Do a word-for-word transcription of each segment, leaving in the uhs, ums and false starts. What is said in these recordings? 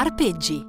Arpeggi.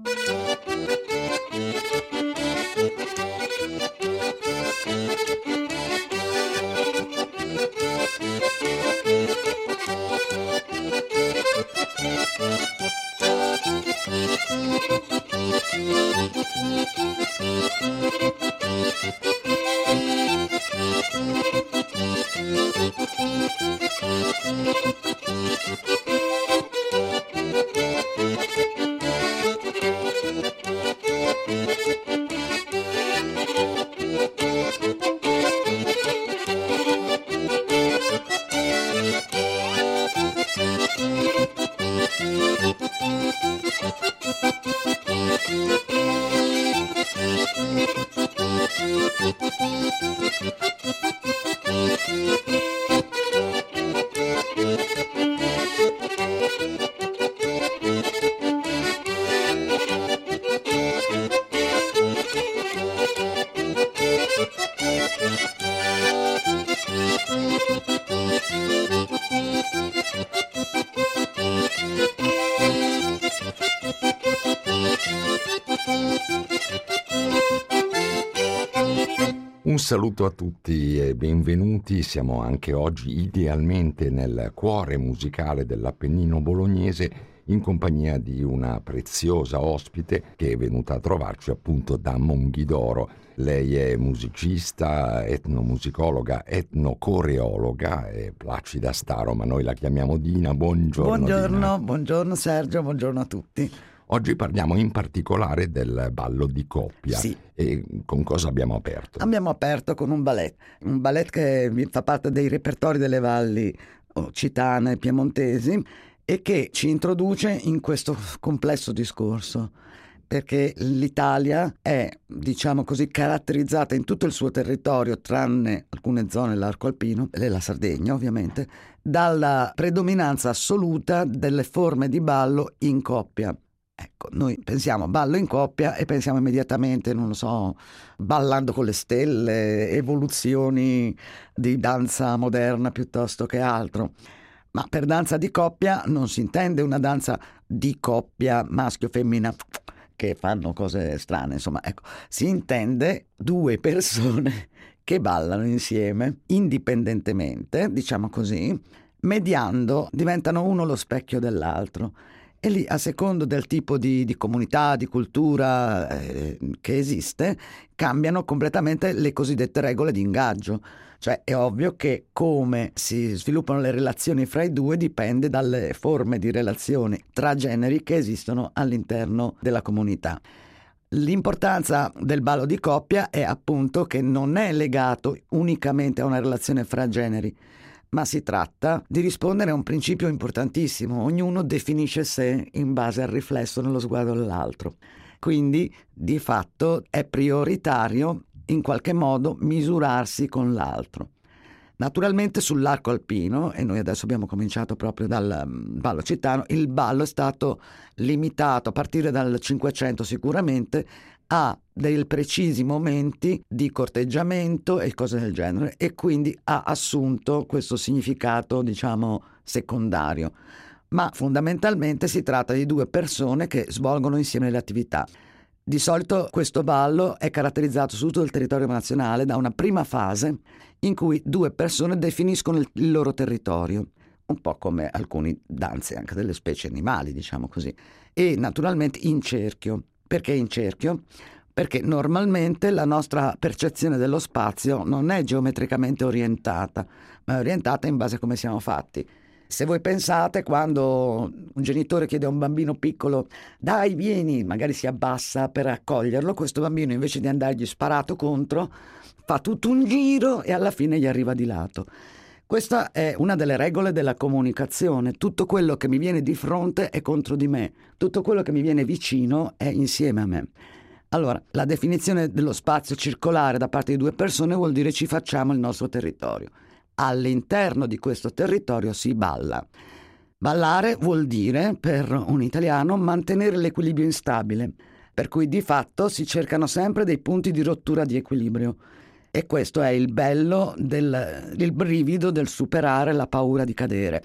Un saluto a tutti e benvenuti. Siamo anche oggi idealmente nel cuore musicale dell'Appennino bolognese in compagnia di una preziosa ospite che è venuta a trovarci appunto da Monghidoro. Lei è musicista, etnomusicologa, etnocoreologa, è Placida Staro, ma noi la chiamiamo Dina. Buongiorno. Buongiorno, Dina. buongiorno Sergio, buongiorno a tutti. Oggi parliamo in particolare del ballo di coppia. Sì. E con cosa abbiamo aperto? Abbiamo aperto con un ballet, un ballet che fa parte dei repertori delle valli occitane e piemontesi e che ci introduce in questo complesso discorso, perché l'Italia è, diciamo così, caratterizzata in tutto il suo territorio, tranne alcune zone dell'arco alpino e la Sardegna ovviamente, dalla predominanza assoluta delle forme di ballo in coppia. Ecco, noi pensiamo ballo in coppia e pensiamo immediatamente, non lo so, ballando con le stelle, evoluzioni di danza moderna piuttosto che altro. Ma per danza di coppia non si intende una danza di coppia maschio-femmina che fanno cose strane, insomma, ecco, si intende due persone che ballano insieme, indipendentemente, diciamo così, mediando, diventano uno lo specchio dell'altro. E lì, a secondo del tipo di, di comunità, di cultura eh, che esiste, cambiano completamente le cosiddette regole di ingaggio. Cioè è ovvio che come si sviluppano le relazioni fra i due dipende dalle forme di relazioni tra generi che esistono all'interno della comunità. L'importanza del ballo di coppia è appunto che non è legato unicamente a una relazione fra generi, ma si tratta di rispondere a un principio importantissimo. Ognuno definisce sé in base al riflesso nello sguardo dell'altro. Quindi, di fatto, è prioritario, in qualche modo, misurarsi con l'altro. Naturalmente sull'arco alpino, e noi adesso abbiamo cominciato proprio dal ballo occitano, il ballo è stato limitato a partire dal Cinquecento sicuramente ha dei precisi momenti di corteggiamento e cose del genere e quindi ha assunto questo significato, diciamo, secondario. Ma fondamentalmente si tratta di due persone che svolgono insieme le attività. Di solito questo ballo è caratterizzato su tutto il territorio nazionale da una prima fase in cui due persone definiscono il, il loro territorio, un po' come alcune danze anche delle specie animali, diciamo così, e naturalmente in cerchio. Perché in cerchio? Perché normalmente la nostra percezione dello spazio non è geometricamente orientata, ma è orientata in base a come siamo fatti. Se voi pensate, quando un genitore chiede a un bambino piccolo dai vieni, magari si abbassa per accoglierlo, questo bambino invece di andargli sparato contro fa tutto un giro e alla fine gli arriva di lato. Questa è una delle regole della comunicazione. Tutto quello che mi viene di fronte è contro di me, tutto quello che mi viene vicino è insieme a me. Allora, la definizione dello spazio circolare da parte di due persone vuol dire ci facciamo il nostro territorio. All'interno di questo territorio si balla. Ballare vuol dire, per un italiano, mantenere l'equilibrio instabile, per cui di fatto si cercano sempre dei punti di rottura di equilibrio. E questo è il bello del il brivido del superare la paura di cadere.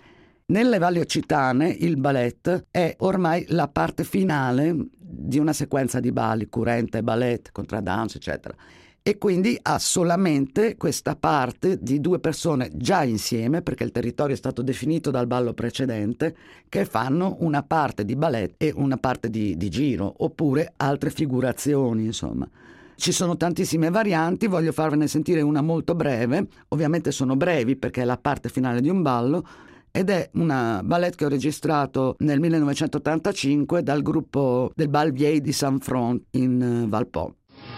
Nelle valli occitane il ballet è ormai la parte finale di una sequenza di balli, currente, ballet, contraddanza, eccetera. E quindi ha solamente questa parte di due persone già insieme, perché il territorio è stato definito dal ballo precedente, che fanno una parte di ballet e una parte di, di giro, oppure altre figurazioni, insomma. Ci sono tantissime varianti, voglio farvene sentire una molto breve, ovviamente sono brevi perché è la parte finale di un ballo, ed è una ballet che ho registrato nel millenovecentottantacinque dal gruppo del Bal Vieille di Saint-Front in Valpo.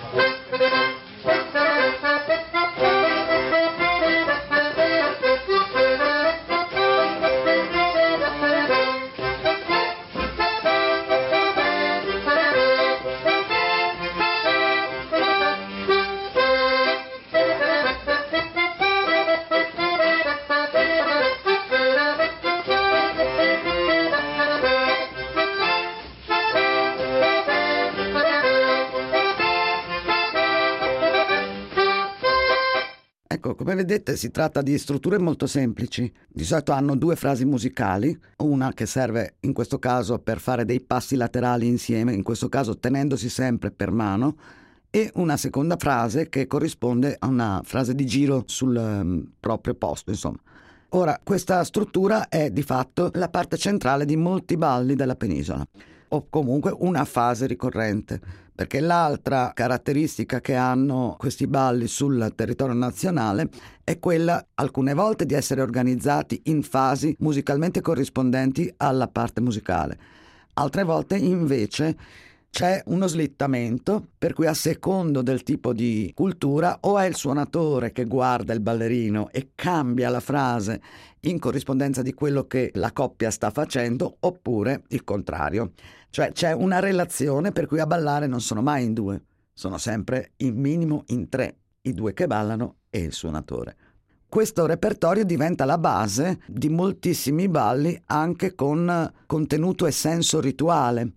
Ecco, come vedete si tratta di strutture molto semplici. Di solito hanno due frasi musicali, una che serve in questo caso per fare dei passi laterali insieme, in questo caso tenendosi sempre per mano, e una seconda frase che corrisponde a una frase di giro sul um, proprio posto, insomma. Ora, questa struttura è di fatto la parte centrale di molti balli della penisola, o comunque una fase ricorrente, perché l'altra caratteristica che hanno questi balli sul territorio nazionale è quella alcune volte di essere organizzati in fasi musicalmente corrispondenti alla parte musicale, altre volte invece c'è uno slittamento per cui a secondo del tipo di cultura o è il suonatore che guarda il ballerino e cambia la frase in corrispondenza di quello che la coppia sta facendo, oppure il contrario. Cioè c'è una relazione per cui a ballare non sono mai in due, sono sempre in minimo in tre, i due che ballano e il suonatore. Questo repertorio diventa la base di moltissimi balli anche con contenuto e senso rituale,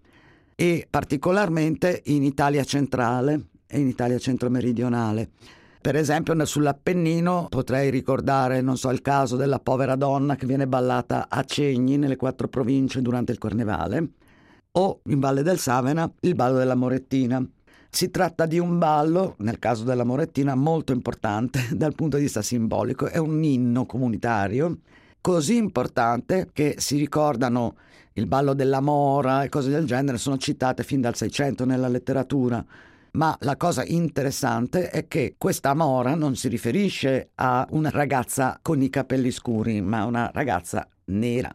e particolarmente in Italia centrale e in Italia centro-meridionale. Per esempio sull'Appennino potrei ricordare, non so, il caso della povera donna che viene ballata a Cegni nelle quattro province durante il Carnevale, o in Valle del Savena il ballo della Morettina. Si tratta di un ballo, nel caso della Morettina, molto importante dal punto di vista simbolico, è un inno comunitario così importante che si ricordano il ballo della mora e cose del genere, sono citate fin dal Seicento nella letteratura. Ma la cosa interessante è che questa mora non si riferisce a una ragazza con i capelli scuri, ma a una ragazza nera,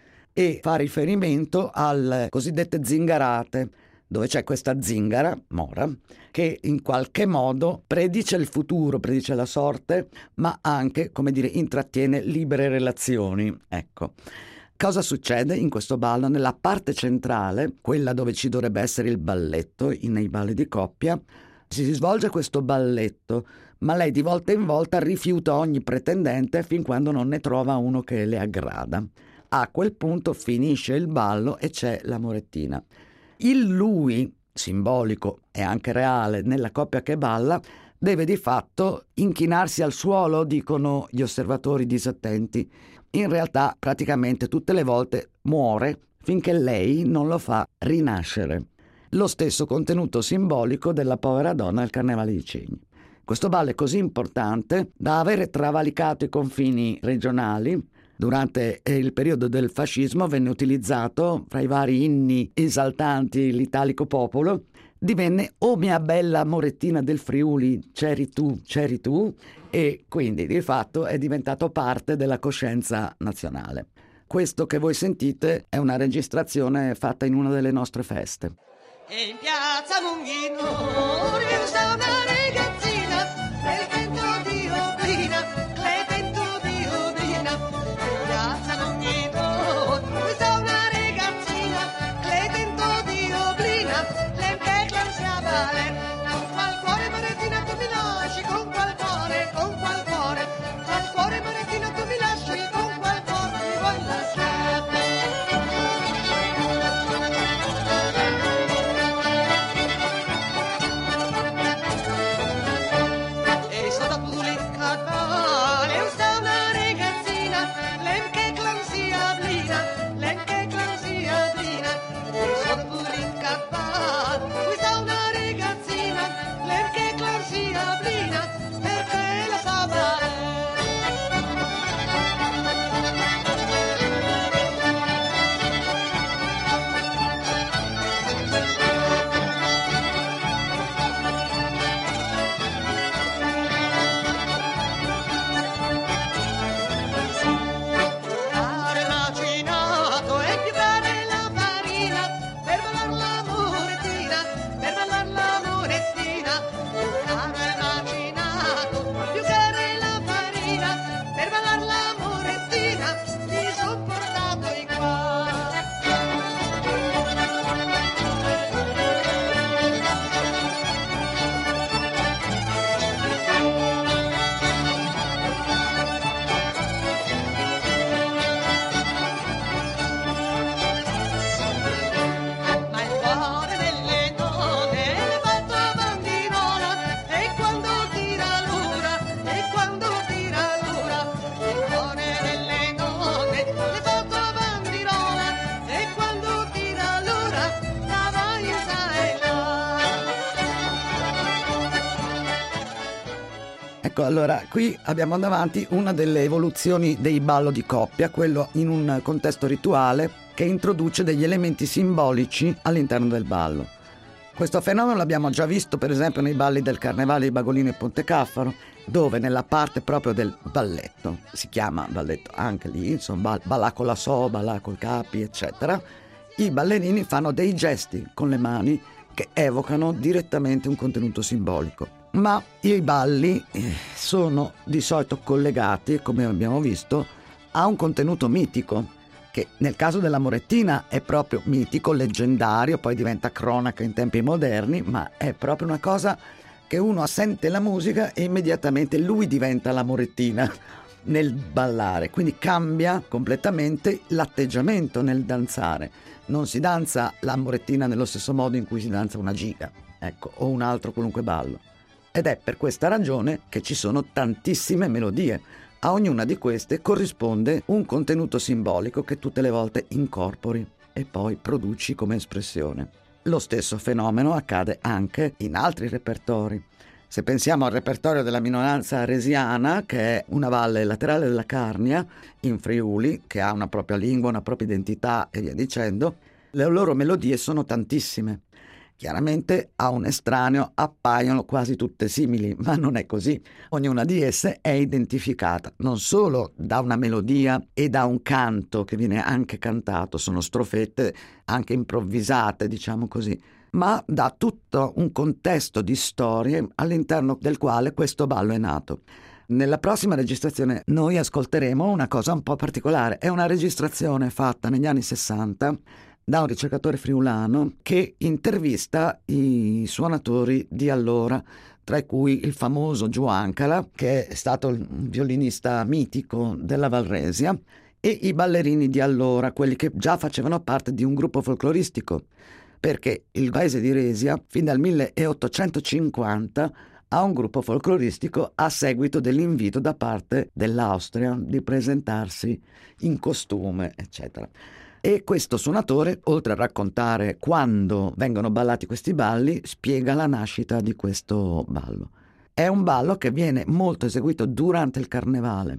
e fa riferimento alle cosiddette zingarate, dove c'è questa zingara, mora, che in qualche modo predice il futuro, predice la sorte, ma anche, come dire, intrattiene libere relazioni. Ecco. Cosa succede in questo ballo? Nella parte centrale, quella dove ci dovrebbe essere il balletto, nei balli di coppia, si svolge questo balletto, ma lei di volta in volta rifiuta ogni pretendente fin quando non ne trova uno che le aggrada. A quel punto finisce il ballo e c'è la Morettina. Il lui, simbolico e anche reale, nella coppia che balla, deve di fatto inchinarsi al suolo, dicono gli osservatori disattenti. In realtà praticamente tutte le volte muore finché lei non lo fa rinascere. Lo stesso contenuto simbolico della povera donna al Carnevale di Cegni. Questo ballo è così importante da avere travalicato i confini regionali. Durante il periodo del fascismo venne utilizzato fra i vari inni esaltanti l'italico popolo, divenne "O mia bella Morettina del Friuli, c'eri tu, c'eri tu", e quindi di fatto è diventato parte della coscienza nazionale. Questo che voi sentite è una registrazione fatta in una delle nostre feste. E in piazza Monghino riusa una ragazzina nel vento di Oblina, le vento di Oblina. In piazza Monghino riusa una ragazzina, le vento di Oblina, le perle si avvale. Con qual cuore Morettina tu mi lasci, con qual cuore, con qual cuore, qual cuore Morettina tu mi lasci, con qual cuore mi vuoi lasciare. Ecco, allora, qui abbiamo davanti una delle evoluzioni dei ballo di coppia, quello in un contesto rituale che introduce degli elementi simbolici all'interno del ballo. Questo fenomeno l'abbiamo già visto per esempio nei balli del Carnevale di Bagolino e Pontecaffaro, dove nella parte proprio del balletto, si chiama balletto anche lì, insomma, ballà con la so, ballà col capi, eccetera, i ballerini fanno dei gesti con le mani che evocano direttamente un contenuto simbolico. Ma i balli sono di solito collegati, come abbiamo visto, a un contenuto mitico, che nel caso della Morettina è proprio mitico, leggendario, poi diventa cronaca in tempi moderni, ma è proprio una cosa che uno sente la musica e immediatamente lui diventa la Morettina nel ballare, quindi cambia completamente l'atteggiamento nel danzare. Non si danza la Morettina nello stesso modo in cui si danza una giga, ecco, o un altro qualunque ballo. Ed è per questa ragione che ci sono tantissime melodie. A ognuna di queste corrisponde un contenuto simbolico che tutte le volte incorpori e poi produci come espressione. Lo stesso fenomeno accade anche in altri repertori. Se pensiamo al repertorio della minoranza aresiana, che è una valle laterale della Carnia, in Friuli, che ha una propria lingua, una propria identità e via dicendo, le loro melodie sono tantissime. Chiaramente a un estraneo appaiono quasi tutte simili, ma non è così. Ognuna di esse è identificata non solo da una melodia e da un canto che viene anche cantato, sono strofette anche improvvisate, diciamo così, ma da tutto un contesto di storie all'interno del quale questo ballo è nato. Nella prossima registrazione noi ascolteremo una cosa un po' particolare. È una registrazione fatta negli anni sessanta da un ricercatore friulano che intervista i suonatori di allora, tra cui il famoso Gio Ancala, che è stato un violinista mitico della Valresia, e i ballerini di allora, quelli che già facevano parte di un gruppo folcloristico, perché il paese di Resia, fin dal milleottocentocinquanta, ha un gruppo folcloristico a seguito dell'invito da parte dell'Austria di presentarsi in costume, eccetera. E questo suonatore, oltre a raccontare quando vengono ballati questi balli, spiega la nascita di questo ballo. È un ballo che viene molto eseguito durante il Carnevale.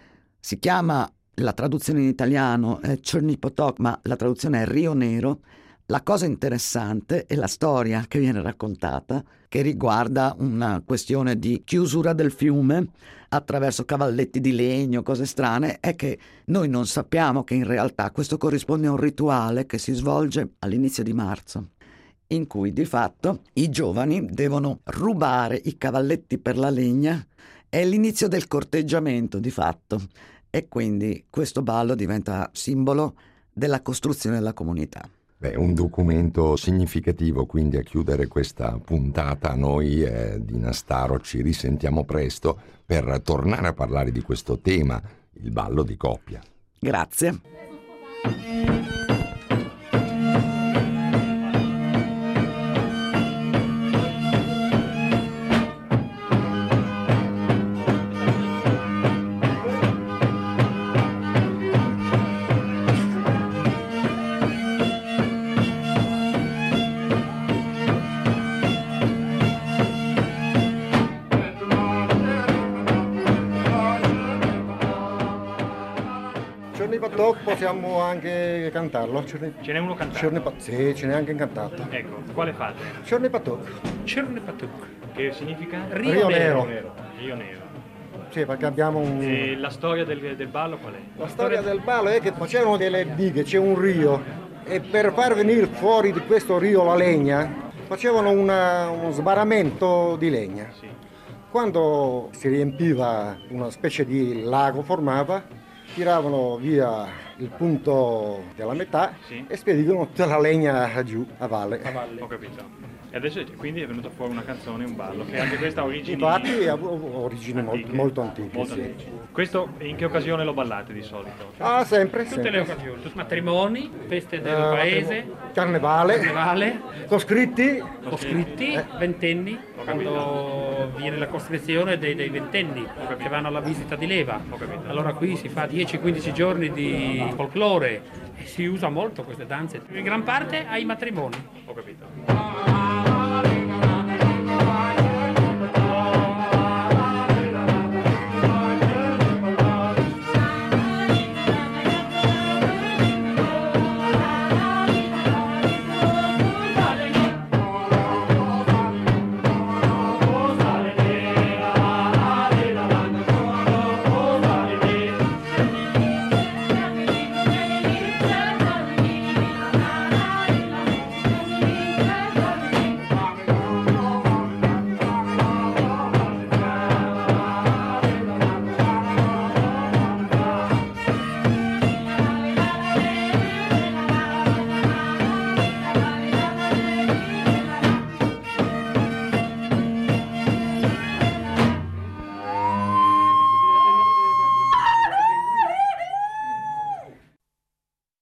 Si chiama, la traduzione in italiano è Černý potok, ma la traduzione è Rio Nero. La cosa interessante è la storia che viene raccontata, che riguarda una questione di chiusura del fiume attraverso cavalletti di legno, cose strane, è che noi non sappiamo che in realtà questo corrisponde a un rituale che si svolge all'inizio di marzo, in cui di fatto i giovani devono rubare i cavalletti per la legna. È l'inizio del corteggiamento di fatto, e quindi questo ballo diventa simbolo della costruzione della comunità. Beh, un documento significativo, quindi a chiudere questa puntata noi eh, di Nastaro ci risentiamo presto per tornare a parlare di questo tema, il ballo di coppia. Grazie. Possiamo anche cantarlo. Ce n'è uno cantato? Sì, ce n'è anche cantato. Ecco, quale fate? Černý potok. Černý potok. Che significa? Rio, Rio Nero. Nero. Rio Nero. Sì, perché abbiamo un... E la storia del, del ballo qual è? La storia del ballo è che facevano delle dighe, c'è un rio, e per far venire fuori di questo rio la legna, facevano una, uno sbarramento di legna. Sì. Quando si riempiva una specie di lago formava, tiravano via il punto della metà, sì, e spedivano tutta la legna giù a valle. A valle. Ho capito. E adesso quindi è venuta fuori una canzone, un ballo, che anche questa ha origini... Infatti ha origini antiche, molto, molto antiche. Molto sì. antiche. Questo in che occasione lo ballate di solito? Ah, sempre. Tutte sempre. le occasioni, matrimoni, feste del uh, paese, carnevale, carnevale, coscritti, coscritti, eh. ventenni, quando viene la coscrizione dei, dei ventenni che vanno alla visita di leva. Allora qui si fa dieci quindici giorni di folklore e si usa molto queste danze, in gran parte ai matrimoni. Ho capito.